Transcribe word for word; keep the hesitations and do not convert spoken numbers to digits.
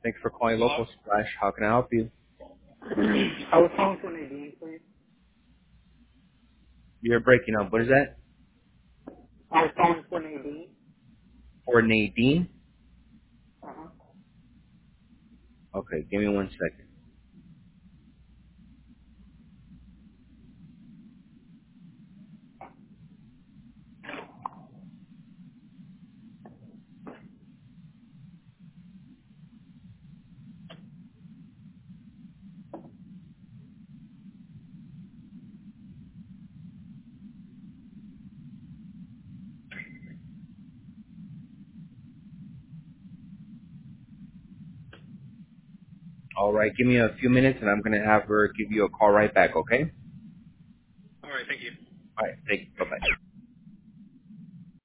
Thanks for calling Local Splash. How can I help you? I was calling for Nadine, please. You're breaking up. What is that? I was calling for Nadine. For Nadine? Uh-huh. Okay, give me one second. All right, give me a few minutes and I'm going to have her give you a call right back, okay?